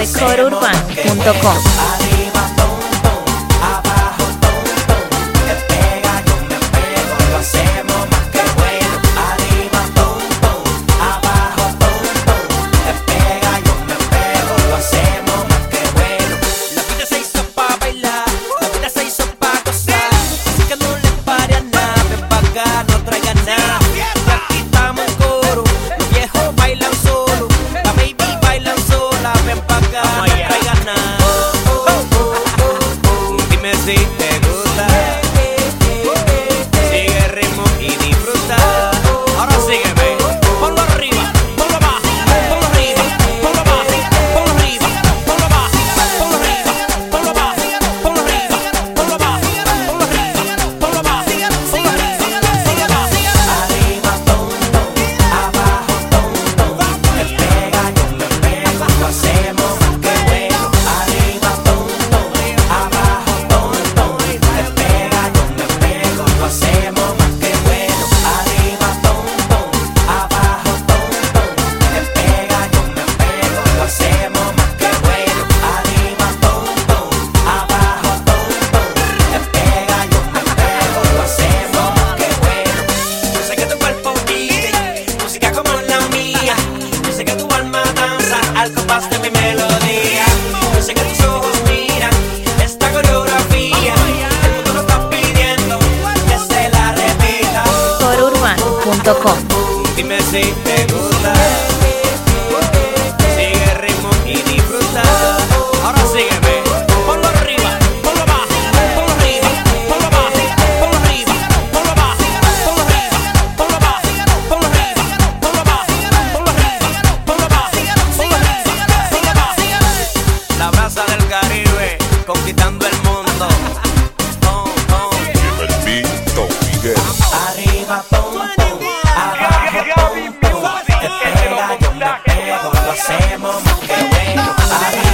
www.corourbano.com. Dime si te gusta. Sigue el ritmo y disfruta. Ahora sígueme. Ponlo arriba, ponlo abajo, ponlo arriba, ponlo abajo, ponlo arriba, ponlo abajo, ponlo arriba, ponlo abajo, ponlo arriba, ponlo abajo, ponlo arriba, ponlo abajo, ponlo arriba, ponlo abajo. La brasa del Caribe conquistando el mundo. Arriba, pum, pum, abajo, pum, pum. Te pega, yo me pego, lo hacemos más que bueno.